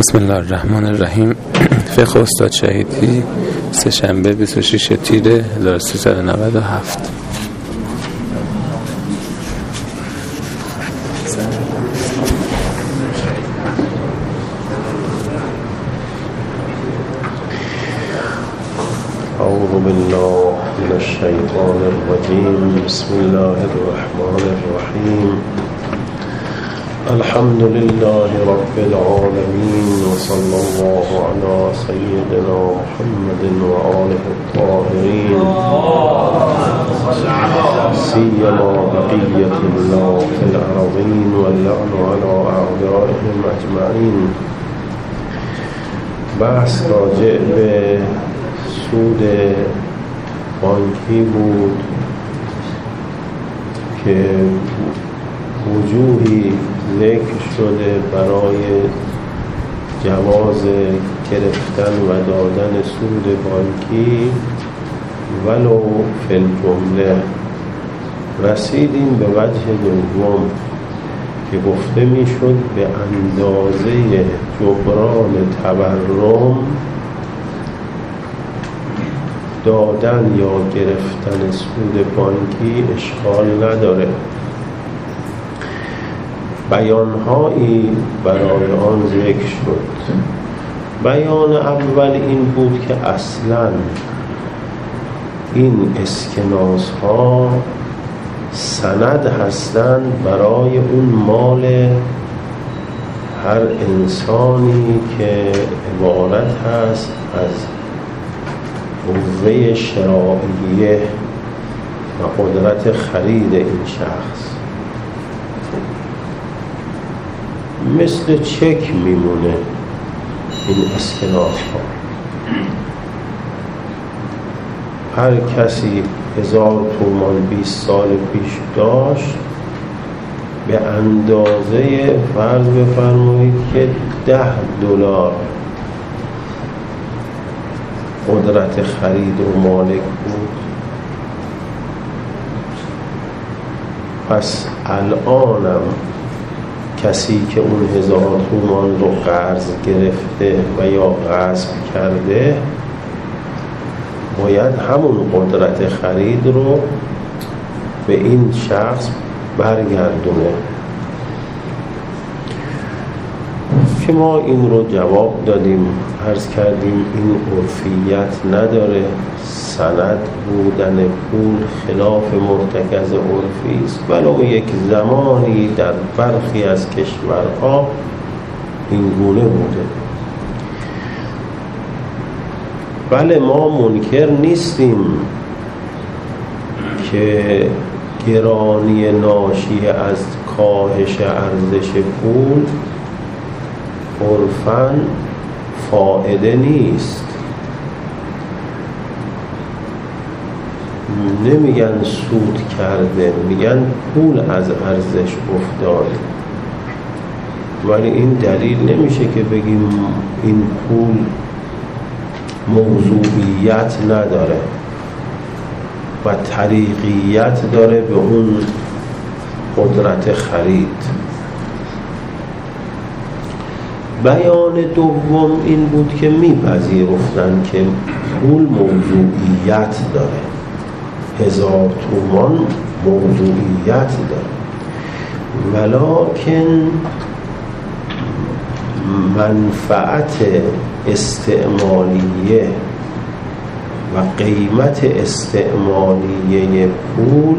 بسم الله الرحمن الرحیم. فقه استاد شهیدی، سه‌شنبه 26 تیر 1397. اعوذ بالله من الشیطان الرجیم. بسم الله الرحمن الرحیم. الحمد لله رب العالمين وصلى الله على سيدنا محمد وآله الطاهرين سيما بقية الله في الأرضين واللعن على أعدائهم أجمعين. بحث راجع به سود بانکی بود که وجوهی ذکر شده برای جواز گرفتن و دادن سود بانکی ولو فی الجمله. رسیدیم به وجه دوم که گفته میشد به اندازه جبران تورم دادن یا گرفتن سود بانکی اشکال نداره. بیانهایی برای آن ذکر شد. بیان اول این بود که اصلاً این اسکناس ها سند هستند برای اون مال هر انسانی که عبارت هست از قوه شرائیه و قدرت خرید این شخص. مثل چک میمونه این اسکناس ها. هر کسی 1000 تومان 20 سال پیش داشت به اندازه فرض بفرمایید که $10 قدرت خرید و مالک بود. پس الانم کسی که اون 1000 تومان رو قرض گرفته و یا غصب کرده باید همون قدرت خرید رو به این شخص برگردونه که ما این رو جواب دادیم، عرض کردیم این عرفیت نداره. سند بودن پول خلاف مرتکز عرفی است، ولو یک زمانی در برخی از کشورها این گونه بوده. بله، ما منکر نیستیم که گرانی ناشی از کاهش ارزش پول عرفاً فائده نیست. نمیگن سود کرده، میگن پول از ارزش افتاده. ولی این دلیل نمیشه که بگیم این پول موضوعیت نداره و طریقیت داره به اون قدرت خرید. بیان دوم این بود که میپذیرفتن که پول موضوعیت داره. 1000 تومان موضوعیت داره، ولکن منفعت استعمالیه و قیمت استعمالیه پول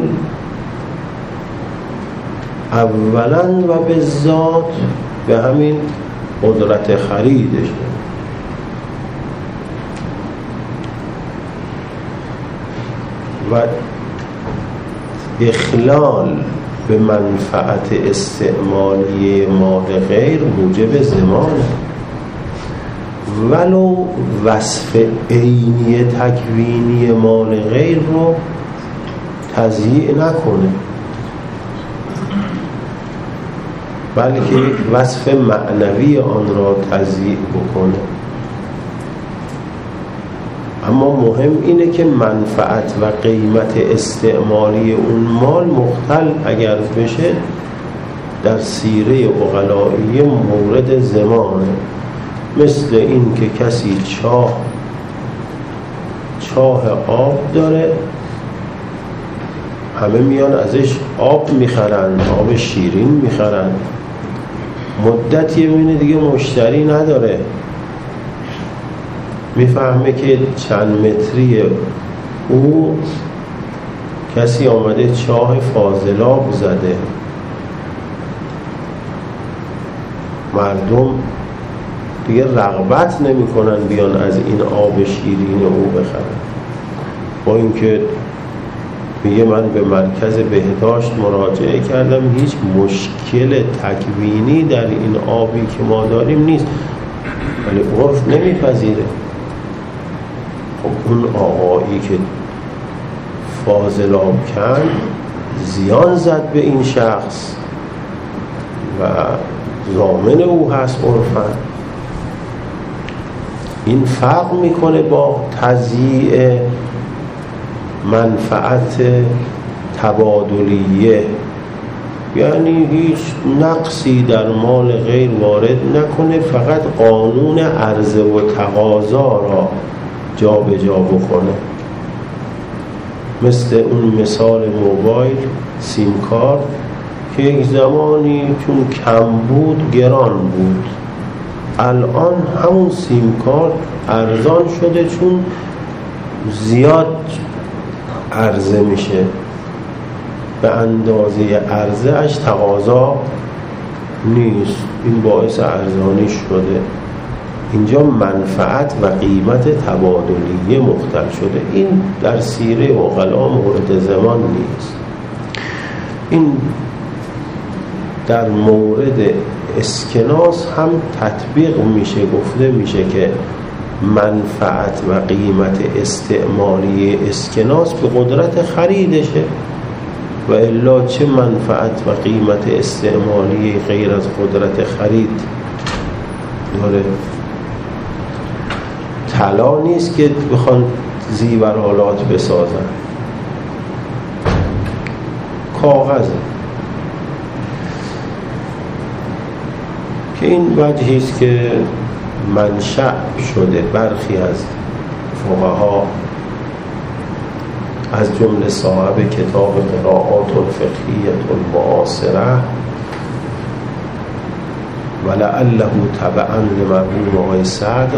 اولاً و به ذات به همین قدرت خریدش و اخلال به منفعت استعمالی مال غیر موجب ضمان، ولو وصف عینی تکوینی مال غیر رو تضییع نکنه، بلکه یک وصف معنوی آن را تضییع بکنه. اما مهم اینه که منفعت و قیمت استعمالی اون مال مختل اگر بشه در سیره عقلائیه مورد ضمانه. مثل این که کسی چاه آب داره، همه میان ازش آب میخرن، آب شیرین میخرن، مدتی ببینه دیگه مشتری نداره، میفهمه که چند متری او کسی آمده چاه فاضلاب زده، مردم دیگه رغبت نمی کنن بیان از این آب شیرین او بخرن. با اینکه میگه من به مرکز بهداشت مراجعه کردم، هیچ مشکل تکوینی در این آبی که ما داریم نیست، ولی عرف نمیپذیره. خب اون آقایی که فاضلاب کن زیان زد به این شخص و ضامن او هست عرفاً. این فرق میکنه با تضییع منفعت تبادلیه، یعنی هیچ نقصی در مال غیر وارد نکنه، فقط قانون عرضه و تقاضا را جا به جا بکنه. مثل اون مثال موبایل سیم کارت که یک زمانی چون کم بود گران بود، الان همون سیم کارت ارزان شده چون زیاد عرضه میشه، به اندازه عرضه اش تقاضا نیست، این باعث ارزانی شده. اینجا منفعت و قیمت تبادلی مختل شده. این در سیره عقلا مورد زمان نیست. این در مورد اسکناس هم تطبیق میشه، گفته میشه که منفعت و قیمت استعمالی اسکناس به قدرت خریدشه، و الا چه منفعت و قیمت استعمالی غیر از قدرت خرید داره؟ طلا نیست که بخوان زیورآلات بسازن، کاغذ. که این وجهی است که منشأ شده برخی از فقها از جمله صاحب کتاب قراءات الفقهیة المعاصرة ولعله تبعا لمرحوم آقای صدر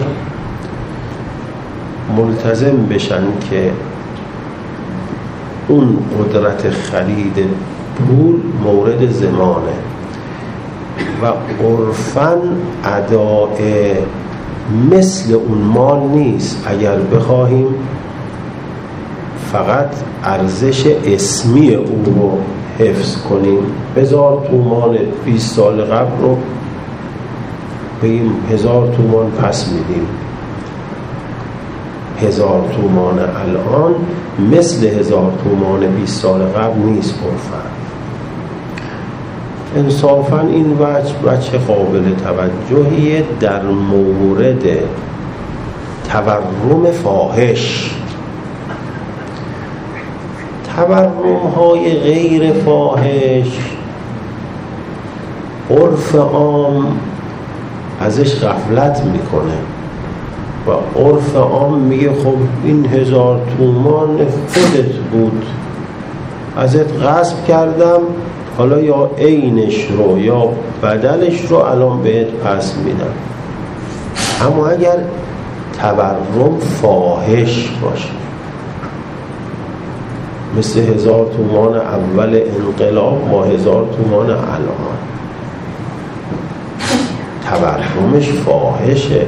ملتزم بشن که اون قدرت خرید پول مورد زمانه و عرفاً اداء مثل اون مال نیست. اگر بخواهیم فقط ارزش اسمی او رو حفظ کنیم، 1000 تومان 20 سال قبل رو بگیم 1000 تومان پس میدیم، 1000 تومان الان مثل 1000 تومان 20 سال قبل نیست عرفاً. انصافاً این وجه قابل توجهیه در مورد تورم فاحش. تورم های غیر فاحش عرف عام ازش غفلت میکنه و عرف عام میگه خب این 1000 تومان خودت بود، ازت غصب کردم، حالا یا عینش رو یا بدلش رو الان بهت پس میدم. اما اگر تورم فاحش باشه مثل 1000 تومان اول انقلاب با 1000 تومان الان، تورمش فاحشه،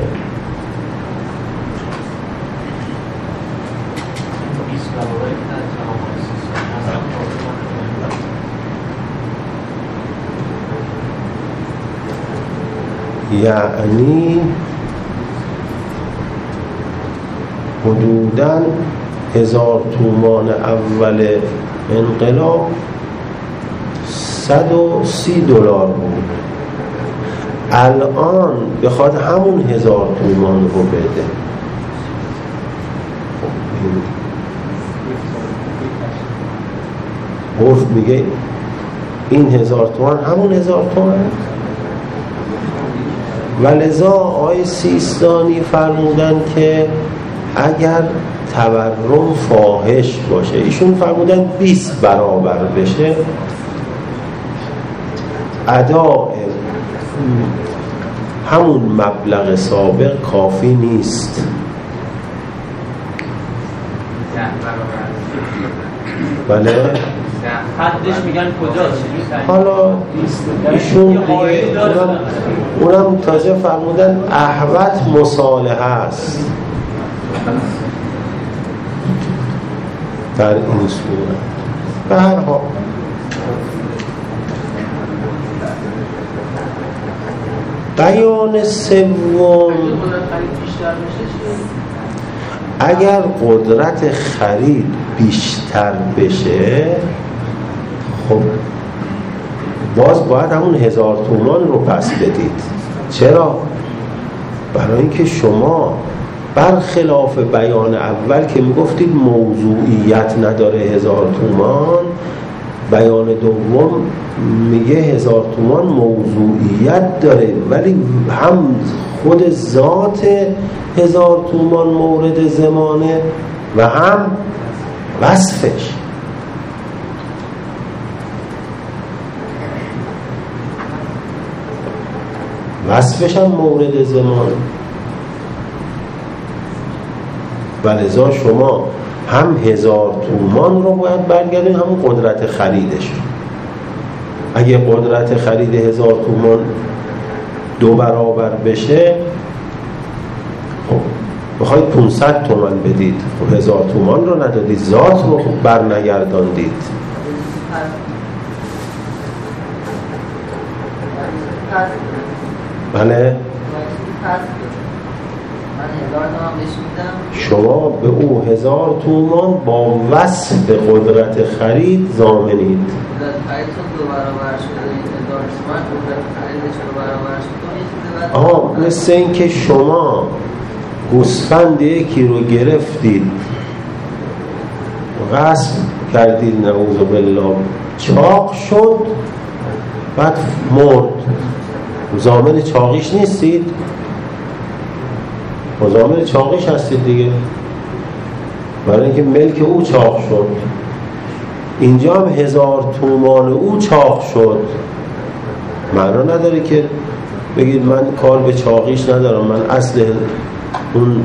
یعنی حدوداً 1000 تومان اول انقلاب $130 بود، الان بخواد همون 1000 تومان رو بده. عرف میگه این 1000 تومان همون 1000 تومان و لذا آقای سیستانی فرمودن که اگر تورم فاحش باشه، ایشون فرمودن 20 برابر بشه، اداء همون مبلغ سابق کافی نیست. بله حدش میگن کجاست؟ حالا ایشون دیگه اونم تازه فرمودن احوط مصالحه است در این صورت. به هر حال بیان سوم، اگر قدرت خرید بیشتر بشه، خب باز باید همون 1000 تومان رو پس بدید. چرا؟ برای اینکه شما برخلاف بیان اول که میگفتید موضوعیت نداره 1000 تومان، بیان دوم میگه 1000 تومان موضوعیت داره، ولی هم خود ذات 1000 تومان مورد ضمانه و هم وصفش. وصفش هم مورد ضمانه. و لذا شما هم 1000 تومان رو باید برگردین، هم قدرت خریدش. اگه قدرت خرید 1000 تومان 2 برابر بشه، خب بخواید 500 تومان بدید، خب 1000 تومان رو ندادید، ذات رو برنگرداندید. بله شما به او 1000 تومان با وصف قدرت خرید ضامنید. مثل این که شما گوسفند یکی رو گرفتید، غصب کردید، نعوذ بالله، چاق شد، بعد مرد، ضامن چاقیش نیستید؟ ضامن چاقیش هستید دیگه، برای اینکه ملک او چاق شد. اینجا هم 1000 تومان او چاق شد. معنا نداره که بگید من کار به چاقیش ندارم، من اصل اون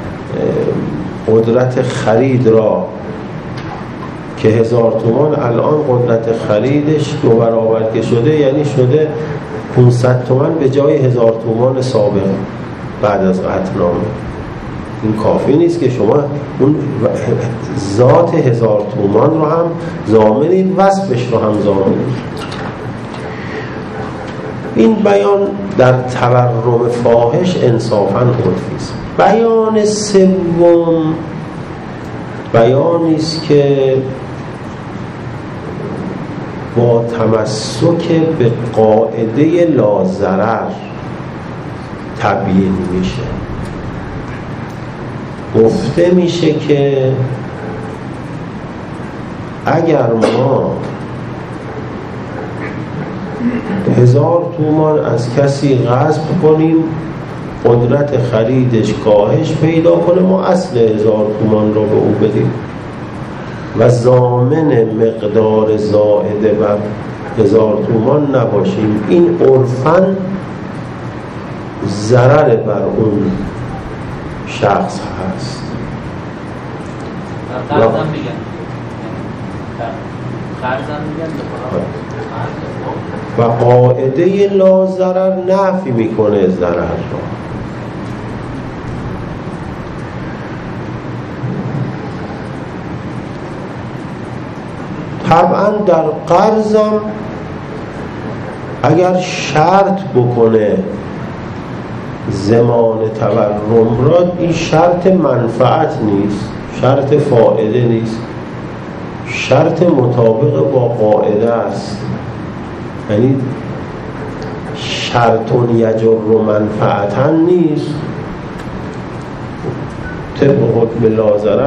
قدرت خرید را که 1000 تومان الان قدرت خریدش 2 برابر که شده، یعنی شده 500 تومان به جای 1000 تومان سابق بعد از قطعنامه. این کافی نیست که شما اون ذات 1000 تومان رو هم ضامنید، وصفش رو هم ضامنید. این بیان در تورم فاحش انصافاً عرفی است. بیان سوم بیانی است که با تمسک به قاعده لاضرر تبیین میشه. گفته میشه که اگر ما 1000 تومان از کسی غصب کنیم، قدرت خریدش کاهش پیدا کنه، ما اصل 1000 تومان رو به او بدیم و ضامن مقدار زائده بر 1000 تومان نباشیم. این عرفاً ضرر بر اون شخص هست. و قاعده لا ضرر نفی میکنه ضرر را. طبعا در قرضم اگر شرط بکنه زمان تورم را، این شرط منفعت نیست، شرط فائده نیست، شرط مطابق با قاعده است. یعنی شرطون یجر منفعتا نیست، طبق حکم لا ضرر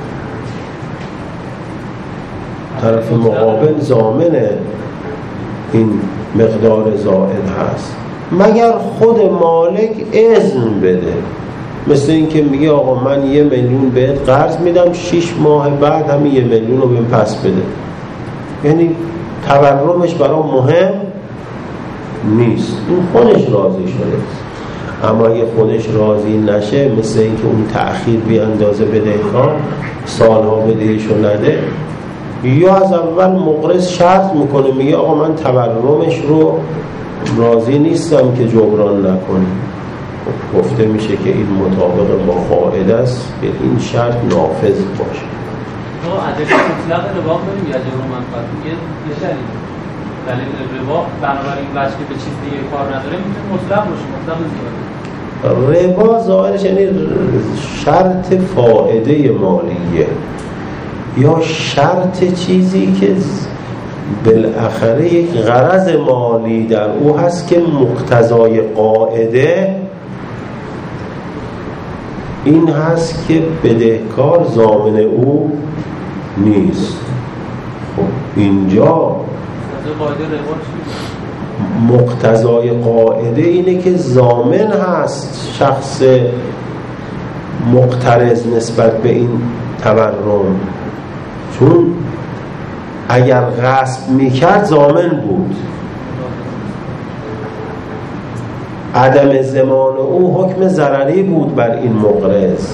طرف مقابل ضامن این مقدار زائد هست. مگر خود مالک اذن بده. مثل این که میگه آقا من 1 میلیون بهت قرض میدم، 6 ماه بعد همین 1 میلیون رو بهم پس بده. یعنی تورمش برام مهم نیست، این خودش راضی شده. اما اگه خودش راضی نشه، مثل این که اون تأخیر بیاندازه بدهکار، سالها بدهشو نده، یا از اول مقرض شرط میکنه، میگه آقا من تورمش رو راضی نیستم که جبران نکنی. گفته میشه که این مطابق با قاعده است که این شرط نافذ باشه. تو ادله مطلق ربا داریم یا جبران منفعت یه شریک، ولی ربا بنابراین وجه که به چیز دیگه کار نداره میتونه مطلق باشه، مطلق زیاده. ربا ظاهرش یعنی شرط فائده مالیه یا شرط چیزی که بالاخره یک غرض مالی در او هست که مقتضای قاعده این هست که بدهکار ضامن او نیست. خب اینجا مقتضای قاعده اینه که ضامن هست شخص مقترض نسبت به این تورم، چون اگر غصب میکرد ضامن بود. عدم ضمان او حکم ضرری بود بر این مقرض.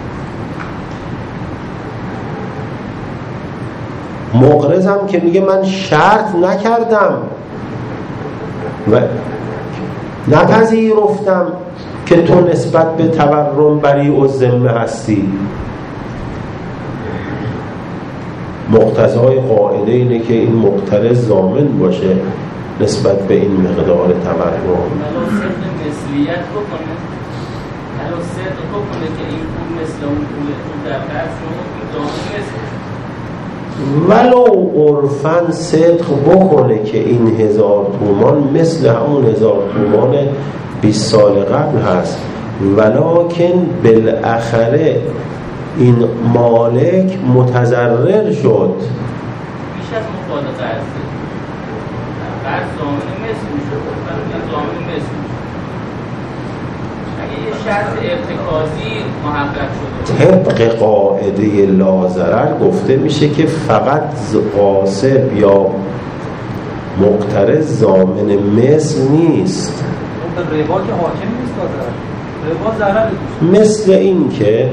مقرضم که میگه من شرط نکردم و نپذیرفتم که تو نسبت به تورم بریء الذمه هستی. مقتضای قاعده اینه که این مقترض ضامن باشه نسبت به این مقدار تورم. مثلیت بکنه، الان صدق بکنه که این پول مثل اون پول در قرض شما ولو عرفاً صدق بکنه که این 1000 تومان مثل همون 1000 تومان 20 سال قبل هست، ولکن بالاخره این مالک متضرر شد. بیش از مفاد قرضه، قرض ضامن مثل میشد، ضامن مثل میشد. اگه یه شرط ارتکازی محقق شده طبق قاعده لاضرر گفته میشه که فقط غاصب یا مقترض ضامن مثل نیست. ربا که حاکم نیست، ربا ضرر. مثل این که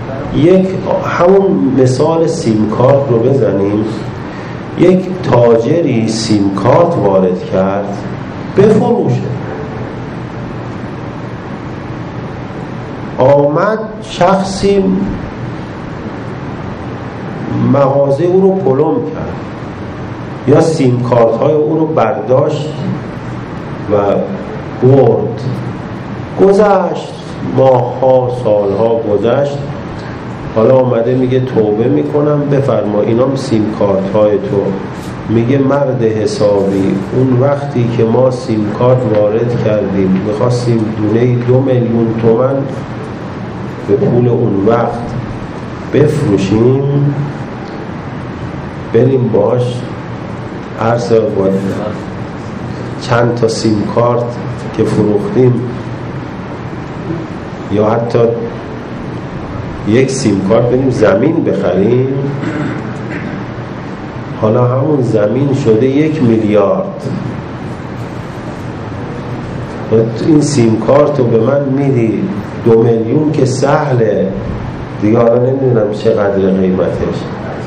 همون مثال سیم کارت رو بزنیم، یک تاجری سیم کارت وارد کرد بفروشه، آمد شخصی مغازه او رو پلم کرد یا سیم کارت های او رو برداشت و برد. گذشت ماه‌ها سالها گذشت، حالا آمده میگه توبه میکنم بفرما اینام سیم کارت های تو. میگه مرد حسابی، اون وقتی که ما سیم کارت وارد کردیم میخواستیم دونه 2 میلیون تومان به پول اون وقت بفروشیم، بریم باش عرض باید چند تا سیم کارت که فروختیم یا حتی یک سیم کارت بریم زمین بخریم، حالا همون زمین شده 1 میلیارد. این سیم کارت رو به من میدی 2 میلیون که سهله دیگه، حالا نمیدونم چقدر قیمتش.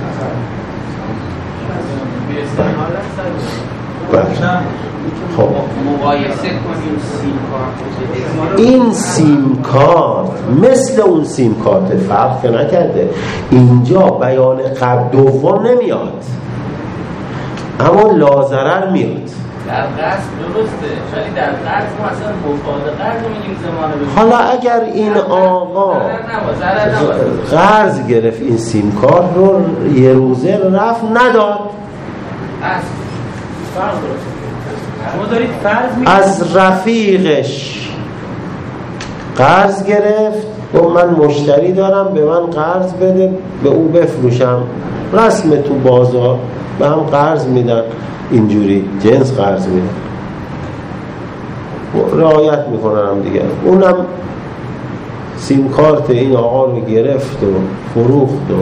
خب مقایسه کنیم سیم کارت، این سیم کارت مثل اون سیم کارت فرق نکرده. اینجا بیان قبل دوم نمیاد اما لاضرر میاد. در قرض درسته، ولی در قرض ما اصلا مفاد قرض میگیم زمانه بشه. حالا اگر این آقا قرض گرفت این سیم کارت رو یه روزه رفت نداد، از رفیقش قرض گرفت و من مشتری دارم به من قرض بده به او بفروشم، رسم تو بازار به هم قرض میدن، اینجوری جنس قرض میدن. رعایت میکنن دیگه. اونم سیم کارت این آقا رو گرفت و فروخت و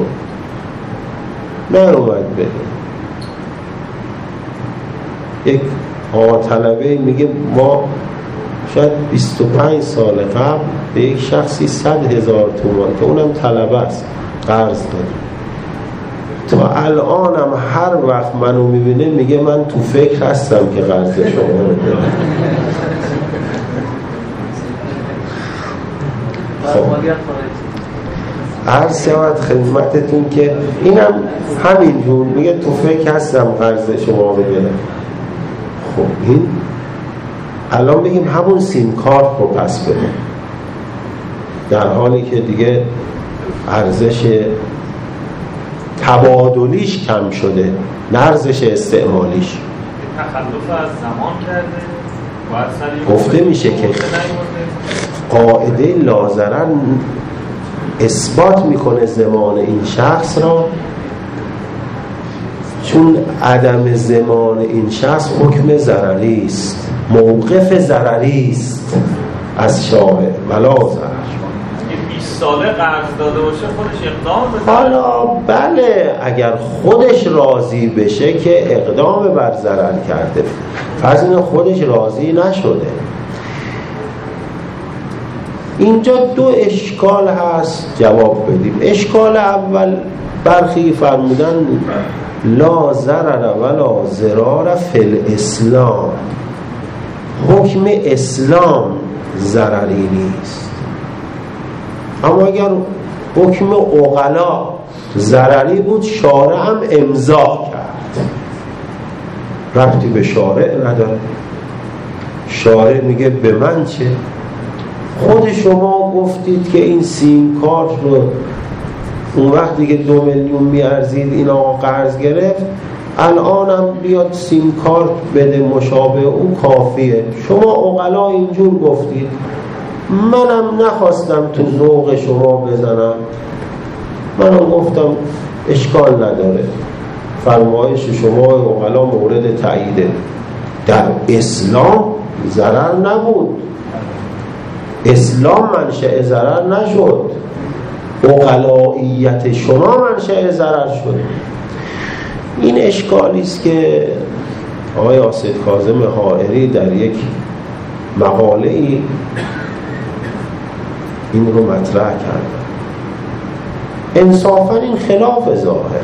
نیومد بده. یک آقا طلبه میگه ما شاید 25 سال قبل به یک شخصی 100,000 تومان که اونم طلبه است قرض دادیم. تا الانم هر وقت منو میبینه میگه من تو فکر هستم که قرض شما رو بدم. عرض شود خدمتتون که اینم همینجور میگه تو فکر هستم قرض شما رو بدم. خب این الان بگیم همون سیم کارت رو پس بده، در حالی که دیگه ارزش تبادلیش کم شده نه ارزش استعمالیش. تخلف از زمان کرده. گفته میشه که قاعده لاضرر اثبات میکنه زمان این شخص را، چون عدم زمان این شخص حکم ضرری است، موقف ضرری است از شارع ولا ضرر. 20 ساله قرض داده باشه خودش اقدام بکنه. حالا بله اگر خودش راضی بشه که اقدام بر ضرر کرده، فرض اینه خودش راضی نشده. اینجا دو اشکال هست جواب بدیم. اشکال اول برخی فرمودن لا ضرر ولا ضرار فی الاسلام، حکم اسلام ضرری نیست. اما اگر حکم عقلا ضرری بود شارع هم امضا کرد، ربطی به شارع نداره. شارع میگه به من چه؟ خود شما گفتید که این سیم کارت رو اون وقت دیگه 2 میلیون میارزید، این آقا قرض گرفت، الانم بیاد سیم کارت بده مشابه اون کافیه. شما عقلا اینجور گفتید، منم نخواستم تو ذوق شما بزنم، منم گفتم اشکال نداره، فرمایش شما عقلا مورد تاییده. در اسلام ضرر نبود، اسلام منشأ ضرر نشد، عقلائیت شما منشأ ضرر شد. این اشکالی است که آقای آصد کاظم حائری در یک مقاله ای این رو مطرح کرد. انصافا این خلاف ظاهر.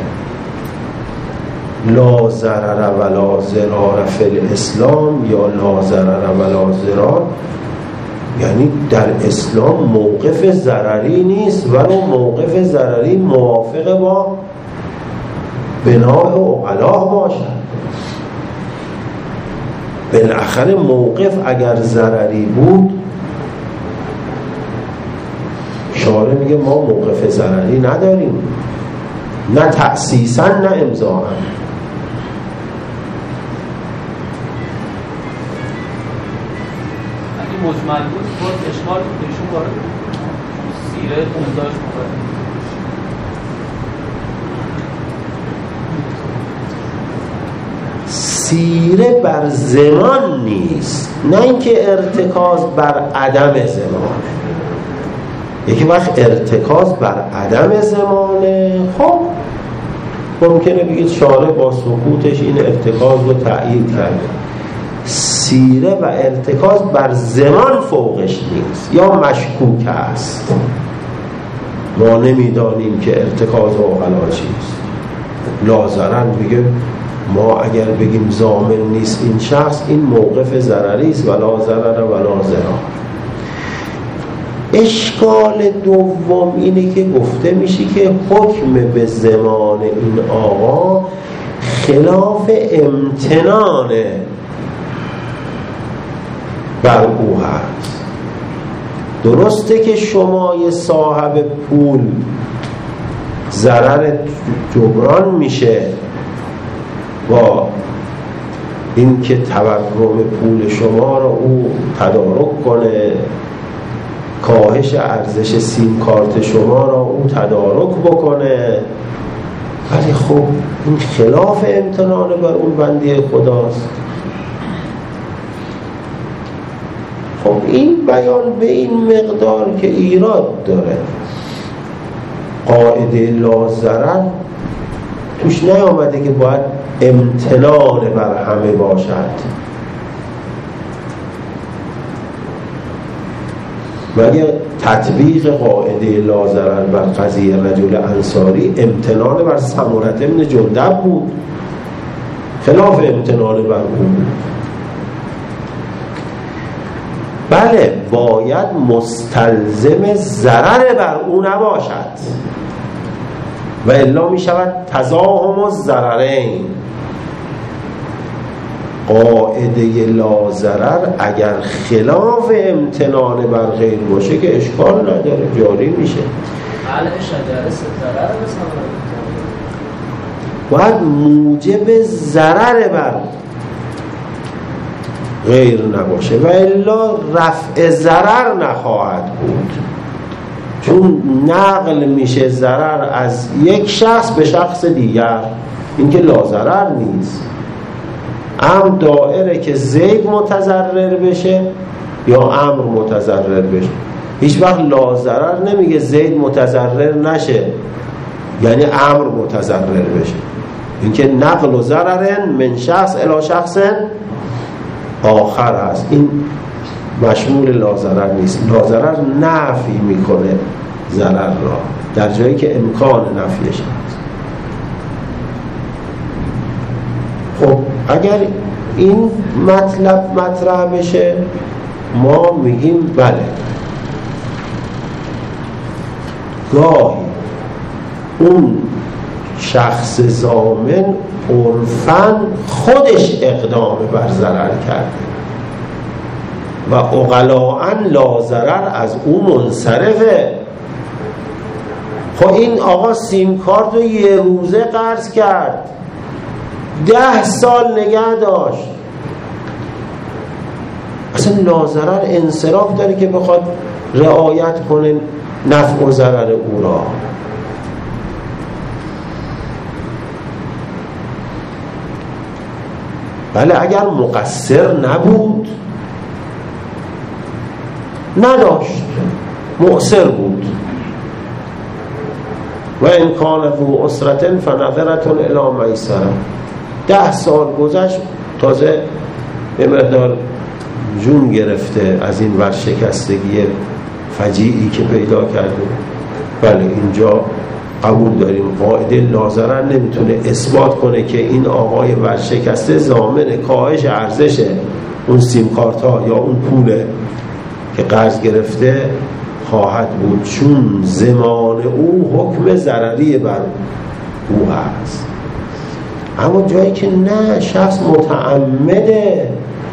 لا ضرر ولا ضرار فی الاسلام یا لا ضرر ولا ضرار یعنی در اسلام موقف ضرری نیست، ولی موقف ضرری موافق با بناء عقلا باشد. بالاخره موقف اگر ضرری بود شارع میگه ما موقف ضرری نداریم، نه تأسیساً نه امضاءً. مجمل بود باز اشکال بهشون وارد سیره 15 سیره بر زمان نیست، نه اینکه ارتکاز بر عدم زمانه. یکی وقت ارتکاز بر عدم زمانه، خب ممکنه بگید شارع با سکوتش این ارتکاز رو تأیید کرده. سیره و ارتکاز بر زمان فوقش نیست یا مشکوک است، ما نمیدانیم که ارتکاز عقلا چیست. لاضرن میگه ما اگر بگیم ضامن نیست این شخص، این موقف ضرری است ولا ضرر ولا ضرار. اشکال دوم اینه که گفته میشه که حکم به زمان این آقا خلاف امتنان بر او هست. درسته که شما یه صاحب پول ضرر جبران میشه با این که تورم پول شما رو او تدارک کنه، کاهش ارزش سیم کارت شما را او تدارک بکنه، ولی خب این خلاف امتنان بر اون بنده خداست. خب این بیان به این مقدار که ایراد داره. قاعده لا ضرر توش نیامده که باید امتنان بر همه باشد. مگه تطبیق قاعده لا ضرر بر قضیه رجل انصاری امتنان بر سمرة بن جندب بود، خلاف امتنان بر اون. بله باید مستلزم ضرر بر او نباشد و الا می شود تزاحم الضررین. قاعده لا ضرر اگر خلاف امتنان بر غیر باشه که اشکال نداره، جاری میشه. باید موجب ضرر بر غیر نباشه و الا رفع ضرر نخواهد بود، چون نقل میشه ضرر از یک شخص به شخص دیگر، این که لا ضرر نیست. امر دائره که زید متضرر بشه یا امر متضرر بشه. هیچ وقت لا ضرر نمیگه زید متضرر نشه یعنی امر متضرر بشه. این که نقل و ضرر من شخص الی شخص آخر هست، این مشمول لا ضرر نیست. لا ضرر نفی میکنه ضرر را در جایی که امکان نفیش هست. خب اگر این مطلب مطرح بشه ما میگیم بله گاهی اون شخص ضامن عرفاً خودش اقدام بر ضرر کرده و عقلاء لا ضرر از او منصرفه. خب این آقا سیم کارت رو یه روزه قرض کرد، 10 سال نگه داشت، اصلا لا ضرر انصراف داره که بخواد رعایت کنه نفع و ضرر او را. بله اگر مقصر نبود، نداشت، مؤثر بود، و ان کان ذو عسرة فنظرة الی میسرة، 10 سال گذشت تازه به مقدار جون گرفته از این ورشکستگی فجیعی که پیدا کرده. بله اینجا قبول داریم قاعده لا ضرر نمیتونه اثبات کنه که این آقای ورشکسته ضامن کاهش ارزش اون سیم کارت ها یا اون پول که قرض گرفته خواهد بود، چون ضمان او حکم ضرری بر او هست. اما جایی که نه شخص متعمده،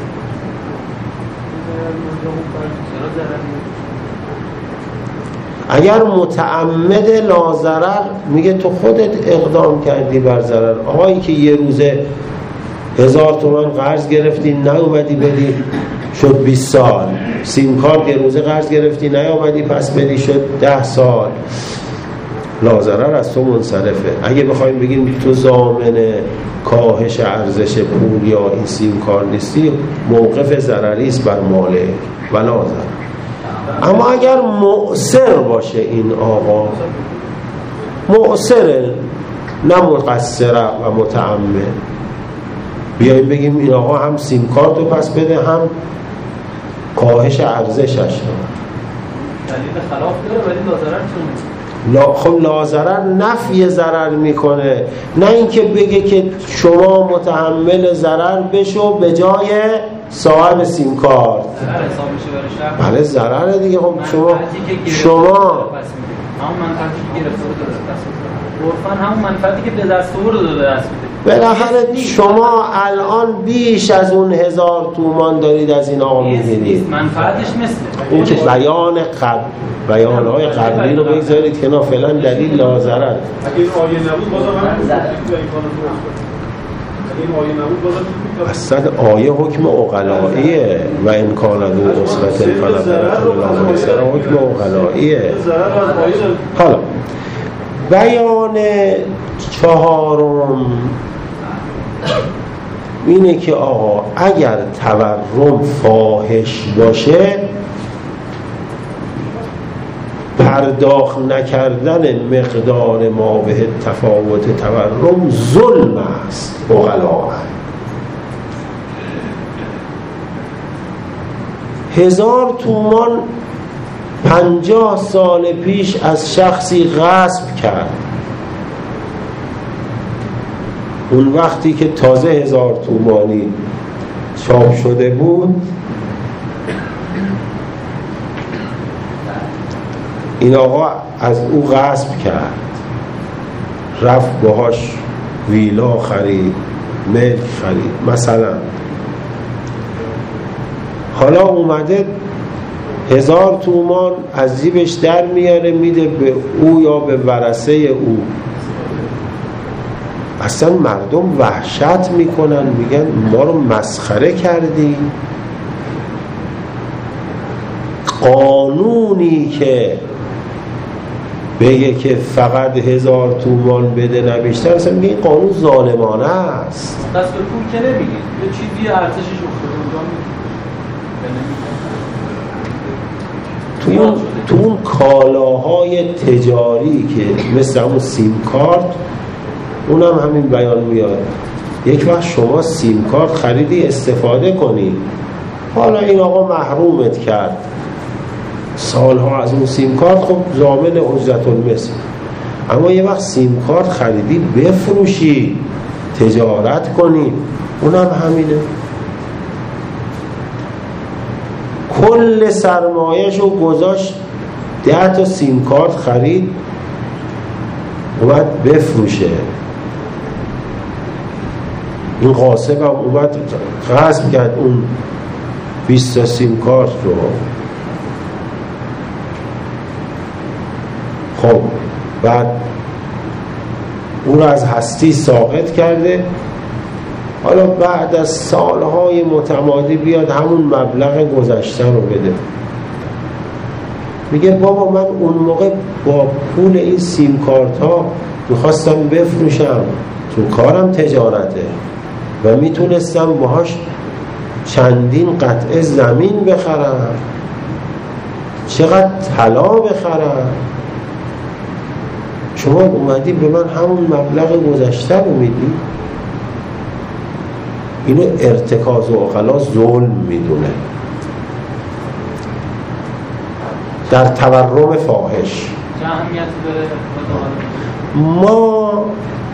اگر متعمد لا ضرر میگه تو خودت اقدام کردی بر ضرر. آقایی که یه روزه 1000 تومان قرض گرفتی نیومدی بدی شد 20 سال، سیم کارت یه روزه قرض گرفتی نیومدی پس بدی شد 10 سال، لا ضرر از تو منصرفه. اگه بخوایم بگیم تو ضامن کاهش ارزش پول یا این سیم کارت نیستی، موقف ضرری است بر مالک و لا ضرر. اما اگر مؤثر باشه این آقا، مؤثر نه مقصر و متعمد، بیاییم بگیم این آقا هم سیم کارت رو پس بده هم کاهش ارزشش رو. دلیل خلاف داره ولی لا ضرر چون خب لا ضرر نفی ضرر میکنه، نه اینکه بگه که شما متحمل ضرر بشو به جای صاحب سیم کارت. بله ضرره دیگه. خب شما همون منفعتی که گرفته بود عرفاً همون منفعتی که به دست آورد داده دست میده. بالاخره شما الان بیش از اون 1000 تومان دارید از این آقا میگیرید. منفعتش مثل اون که بیانهای قبلی رو بگذارید که نه فعلا دلیل لا ضرر. اگه این آیه نبود بازم اصلا آیه حکم عقلائیه و این کان ذو عسرة فنظرة الی میسرة حکم عقلائیه. حالا بیان 4 اینه که آقا اگر تورم فاحش باشه، پرداخت نکردن مقدار ما به تفاوت تورم ظلم است. اغلا 1000 تومان 50 سال پیش از شخصی غصب کرد، اون وقتی که تازه 1000 تومانی چاپ شده بود، این آقا از او غصب کرد، رفت باهاش ویلا خرید، ملک خرید مثلا. حالا اومده 1000 تومان از جیبش در میاره میده به او یا به ورثه او. اصلا مردم وحشت میکنن، میگن ما رو مسخره کردی. قانونی که بگه که فقط 1000 تومان بده نه بیشتر، اصلا میگه این قانون ظالمانه است. دست به پول که نمیگید، یه چیزی ارزشش افتاده اونجا تو اون کالاهای تجاری که مثل همون سیم کارت، اونم همین بیان میاد. یک وقت شما سیم کارت خریدی استفاده کنی، حالا این آقا محرومت کرد سالها از اون سیم کارت، خب ضامن اجرت المثل. اما یه وقت سیم کارت خریدی بفروشی، تجارت کنی، اونم همینه. کل سرمایه‌شو گذاشت 10 تا سیم کارت خرید، اومد بفروشه. این غاصب هم اومد غصب کرد اون 20 تا سیم کارت رو. خب بعد اون رو از هستی ساقط کرده. حالا بعد از سالهای متمادی بیاد همون مبلغ گذشته رو بده. میگه بابا من اون موقع با پول این سیم کارت ها میخواستم بفروشم، چون کارم تجارته و میتونستم باهاش چندین قطعه زمین بخرم، چقدر طلا بخرم. شما اومدی به من همون مبلغ گذشته رو میدی؟ اینو ارتکاز و اغلا ظلم میدونه. در تورم فاحش ما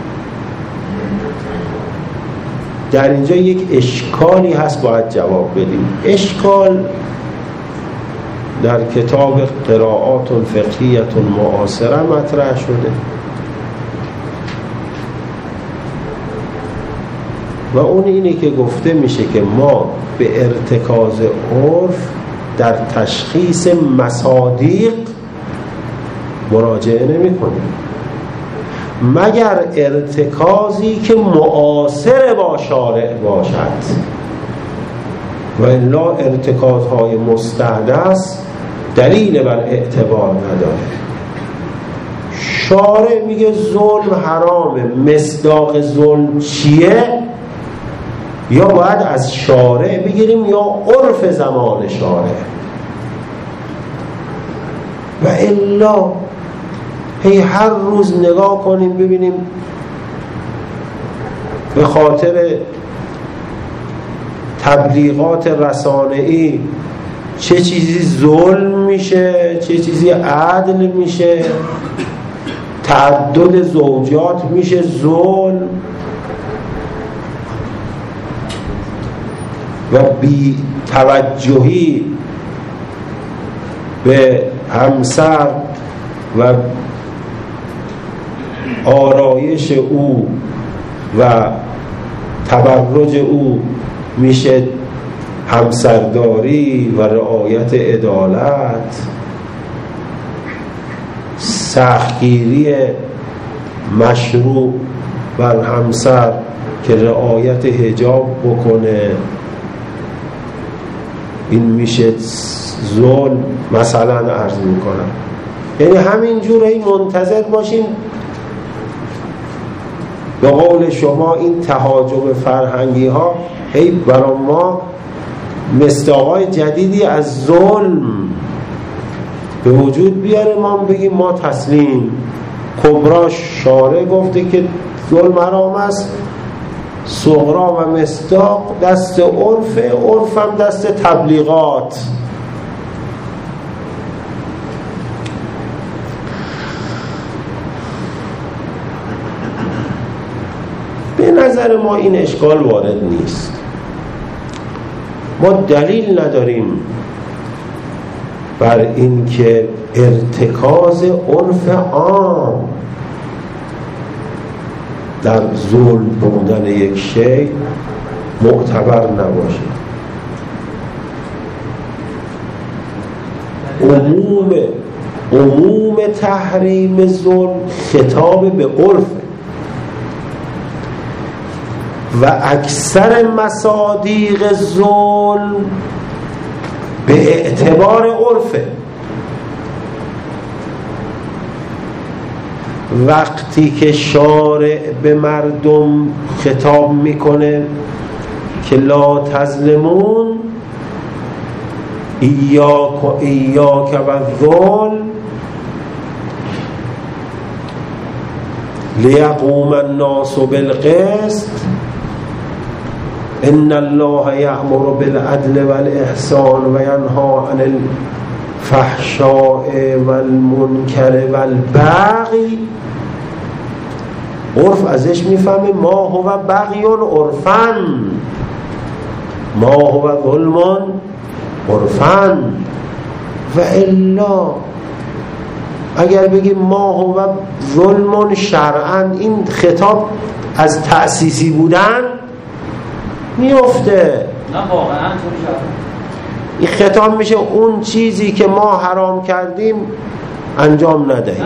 در اینجا یک اشکالی هست باید جواب بدیم. اشکال در کتاب قرائات فقهیه معاصره مطرح شده و اون اینه که گفته میشه که ما به ارتکاز عرف در تشخیص مصادیق مراجعه نمی کنیم مگر ارتکازی که معاصر با شارع باشد، و الا ارتکازهای مستحدث دلیل بر اعتبار نداره. شارع میگه ظلم حرامه، مصداق ظلم چیه؟ یا باید از شارع بگیریم یا عرف زمان شارع، و الا هی هر روز نگاه کنیم ببینیم به خاطر تبلیغات رسانه‌ای چه چیزی ظلم میشه، چه چیزی عدل میشه، تعدد زوجات میشه ظلم، و بی توجهی به همسر و آرایش او و تبرج او میشه همسرداری و رعایت عدالت، سختگیری مشروع بر همسر که رعایت حجاب بکنه، این میشه ظلم. مثلا عرض میکنم، یعنی همینجور منتظر باشیم به قول شما این تهاجم فرهنگی ها هی برای ما مصداقای جدیدی از ظلم به وجود بیاره، ما بگیم ما تسلیم. کبرا شارع گفته که ظلم حرام است، صغرا و مصداق دست عرف، عرف هم دست تبلیغات. به نظر ما این اشکال وارد نیست. ما دلیل نداریم بر این که ارتکاز عرف عام در ظلم بودن یک شی معتبر نباشه. عموم تحریم ظلم خطاب به عرف و اکثر مصادیق ظلم به اعتبار عرفه. وقتی که شارع به مردم خطاب میکنه که لا تظلمون ایاک و الظلم لیقوم الناس بالقسط ان الله یأمر بالعدل والاحسان و ینهی عن الفحشاء والمنکر والبغی. عرف ازش میفهمه ما هو بغی عرفا، ما هو ظلم عرفا. و الا اگر بگیم ما هو ظلم شرعا، این خطاب از تأسیسی بودن میفته. نه واقعا این خطاب میشه اون چیزی که ما حرام کردیم انجام ندهیم.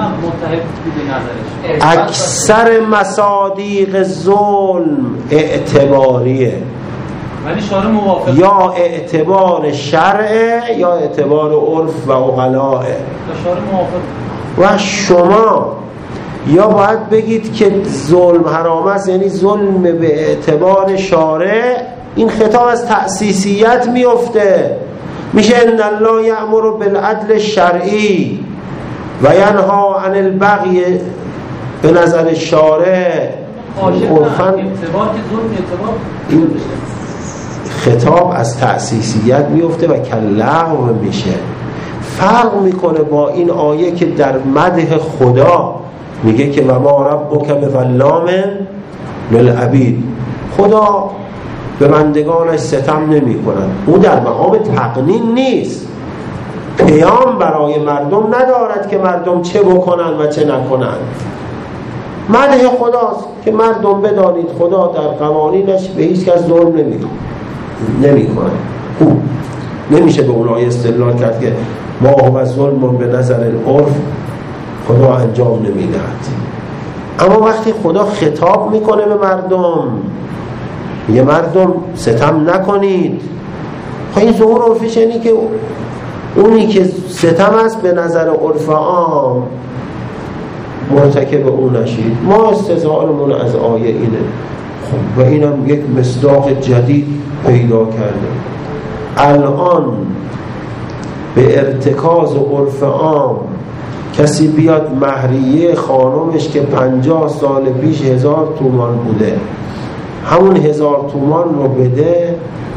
اکثر مصادیق ظلم اعتباریه، ولی شارع موافقه، یا اعتبار شرعه یا اعتبار عرف و عقلائه. شارع موافقه. و شما یا باید بگید که ظلم حرام است، یعنی ظلم به اعتبار شارع، این خطاب از تأسیسیت میفته، میشه ان الله یأمر بالعدل الشرعی و ینهی عن البغی به نظر شارع. عرفاً این خطاب از تأسیسیت میفته و کلغو میشه. فرق میکنه با این آیه که در مدح خدا میگه که و ما ربک بظلام للعبید، خدا به بندگانش ستم نمی کنن. اون در مقام تقنین نیست، پیام برای مردم ندارد که مردم چه بکنن و چه نکنن. مدح خداست که مردم بدانید خدا در قوانینش به هیچ کس ظلم نمی کنه. خوب نمیشه به اونها استدلال کرد که ما هو ظلم به نظر العرف خدا انجام نمیدهد. اما وقتی خدا خطاب میکنه به مردم، یه مردم ستم نکنید، این ظهور عرفش یعنی که اونی که ستم است به نظر عرف عام مرتکب اون نشید. ما استدلالمون از آیه اینه. خب و اینم یک مصداق جدید پیدا کرده. الان به ارتکاز عرف عام کسی بیاد مهریه خانمش که 50 سال پیش 1000 تومان بوده، همون 1000 تومان رو بده،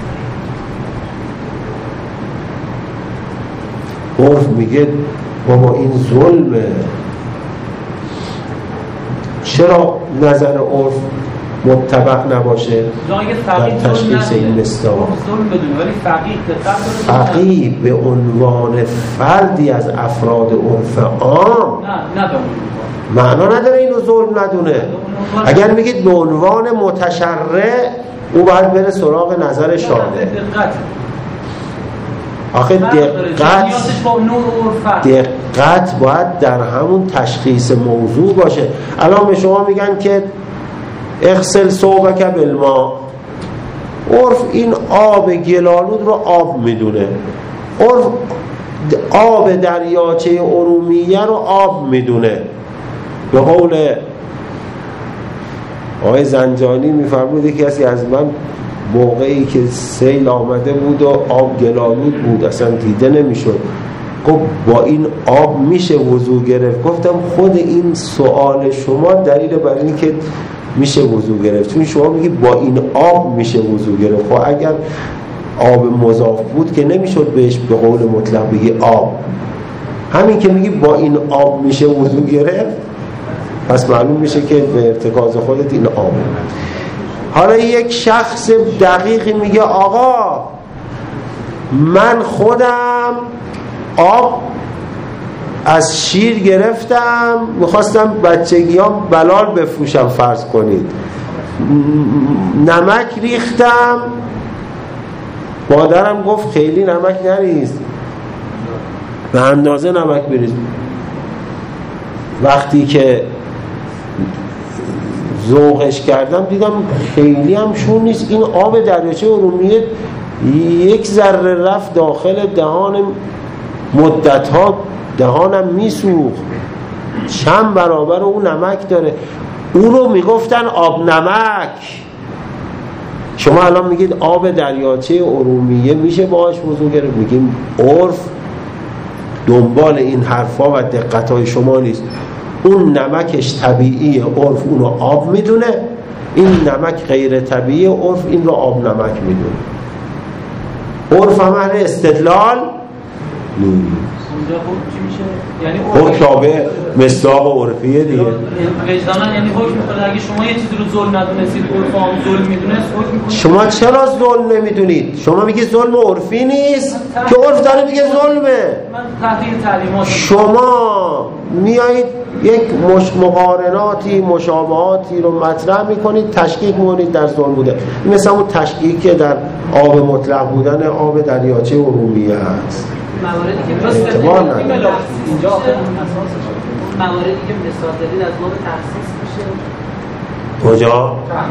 عرف میگه بابا این ظلمه. چرا نظر عرف متبع نباشه در تشخیص این مصداق؟ فقیه به عنوان فردی از افراد عرف عام معنا نداره اینو ظلم ندونه. اگر میگید به عنوان متشرع، او باید بره سراغ نظر شارع. آخه دقت باید در همون تشخیص موضوع باشه. الان به شما میگن که اغسل ثوبک بالماء، عرف این آب گلالود رو آب میدونه، عرف آب دریاچه ارومیه رو آب میدونه. به قول آقای زنجانی میفرمود یکی از من موقعی که سیل آمده بود و آب گلالود بود اصلا دیده نمیشد، گفت با این آب میشه وضو گرفت؟ گفتم خود این سوال شما دلیل بر این که میشه وضو گرفت، چون شما میگی با این آب میشه وضو گرفت. خب اگر آب مضاف بود که نمیشد بهش به قول مطلق بگی آب، همین که میگی با این آب میشه وضو گرفت پس معلوم میشه که به ارتکاز خودت این آب. حالا یک شخص دقیقی میگه آقا من خودم آب از شیر گرفتم میخواستم بچگیام بلال بفروشم فرض کنید، نمک ریختم، مادرم گفت خیلی نمک نریز، به اندازه نمک بریز. وقتی که ذوقش کردم دیدم خیلی هم شون نیست، این آب دریاچه ارومیه یک ذره رفت داخل دهان، مدت‌ها دهانم میسوخت، چند برابر اون نمک داره. اون رو میگفتن آب نمک. شما الان میگید آب دریاچه ارومیه میشه باهاش وضو گرفت، میگیم عرف دنبال این حرفا و دقت‌های شما نیست. اون نمکش طبیعی، عرف اون رو آب میدونه، این نمک غیر طبیعی، عرف این رو آب نمک میدونه. عرف هم اهل استدلال نیست. اونجا خوب چی میشه؟ یعنی حکم تابع مصداق عرفیه دیگه. وجدانا یعنی حکم میکنه اگه شما یه چیزی رو ظلم ندونستید، عرف هم ظلم میدونست، حکم میکنه. شما چرا ظلم نمیدونید؟ شما میگی ظلم عرفی نیست که عرف داره میگه ظلمه. من تحقیق تعلیمات شما میایید یک مقارناتی مشابهاتی رو مطرح میکنید، تشکیک میکنید در ظلم بوده. مثل اون تشکیک که در آب مطلق بودن آب دریاچه ارومیه هست. مواردی که مثلا اینجا مواردی که مثال دادید از باب تخصیص میشه. کجا؟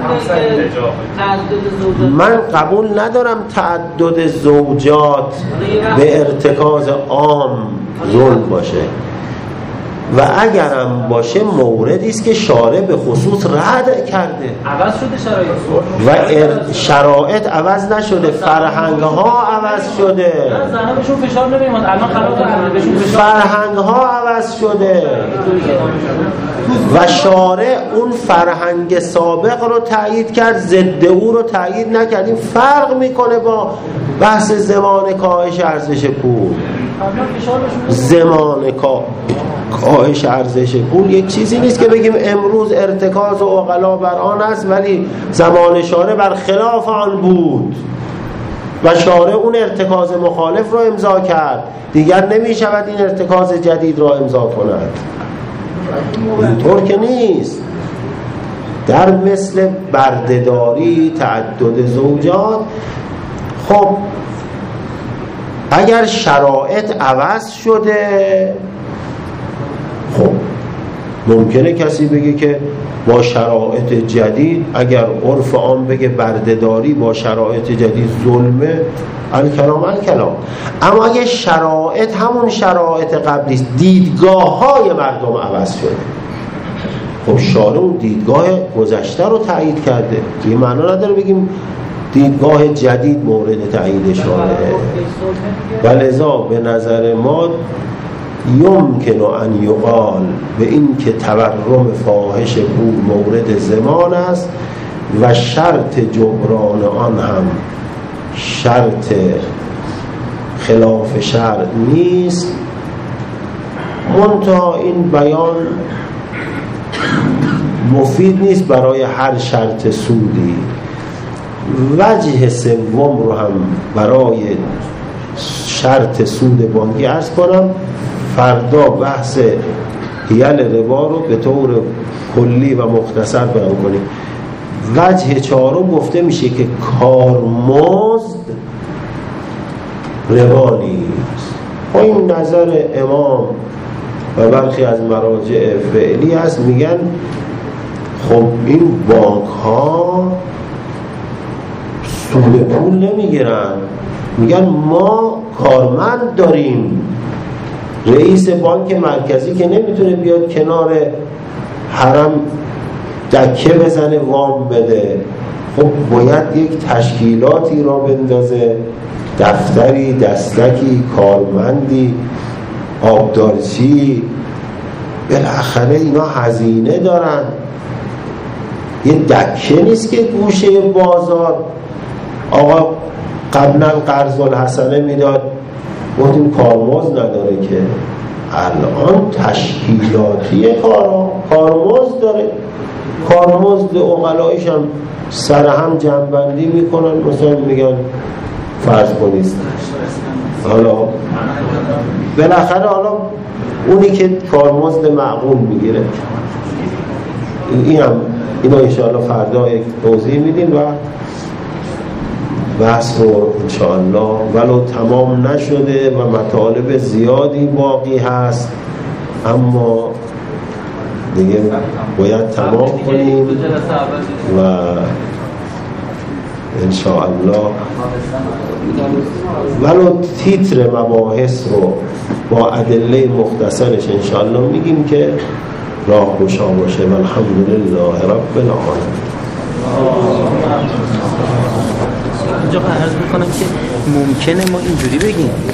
من قبول ندارم تعدد زوجات به ارتکاز عام ظلم باشه و اگرم باشه موردی است که شارع به خصوص رد کرده. عوض شده و شرایط عوض نشده، فرهنگ ها عوض شده، زنها بهشون فشار نمیاد، الان خلاف داره بهشون فشار، فرهنگ ها عوض شده و شارع اون فرهنگ سابق رو تایید کرد، ضد او رو تایید نکرد. این فرق میکنه با بحث زمان کاهش ارزش پول. زمان کاهش ارزش پول یک چیزی نیست که بگیم امروز ارتکاز و عقلا بر آن است ولی زمان شارع بر خلاف آن بود و شارع اون ارتکاز مخالف رو امضا کرد، دیگر نمی شود این ارتکاز جدید را امضا کند. اینطور که نیست. در مثل بردهداری، تعدد زوجات، خب اگر شرایط عوض شده، خب ممکنه کسی بگه که با شرایط جدید، اگر عرف عام بگه بردهداری با شرایط جدید ظلمه، الکلام الکلام. اما اگه شرایط همون شرایط قبلی است، دیدگاه های مردم عوض شده، خب شارع اون دیدگاه گذشته رو تایید کرده، یه معنا نداره بگیم دیدگاه جدید مورد تایید شارعه. ولذا به نظر ما یمکن ان یقال به این که تورم فاحش پول مورد زمان است و شرط جبران آن هم شرط خلاف شرع نیست. منتها این بیان مفید نیست برای هر شرط سودی. وجه سوم رو هم برای شرط سود بانکی عرض کنم، فردا بحث حیل ربا رو به طور کلی و مختصر بیان کنیم. وجه چهارم گفته میشه که کارمزد ربا نیست. این نظر امام و برخی از مراجع فعلی هست، میگن خب این بانک ها سود پول نمیگیرن، میگن ما کارمند داریم، رئیس بانک مرکزی که نمیتونه بیاد کنار حرم دکه بزنه وام بده. خب باید یک تشکیلاتی را بندازه، دفتری، دستکی، کارمندی، آبدارچی، بالاخره اینا هزینه دارن. یه دکه نیست که گوشه بازار آقا قبلا قرض الحسنه میداد گفتیم کارمزد نداره که، الان تشکیلاتی کارمزد داره. کارمزد عقلایش هم سر هم جمع‌بندی میکنن، مثلا میگن فرض کنید حالا بالاخره حالا اونی که کارمزد معقول میگیره، اینو انشاءالله فردا یک توضیح میدیم و بحث رو انشاءالله ولو تمام نشده و مطالب زیادی باقی هست، اما دیگه باید تمام کنیم و انشاءالله ولو تیتر مباحث رو با ادله مختصرش انشاءالله میگیم که راه گشا باشه. و الحمدلله رب العالمین. اینجا عرض میکنم که ممکنه ما اینجوری بگیم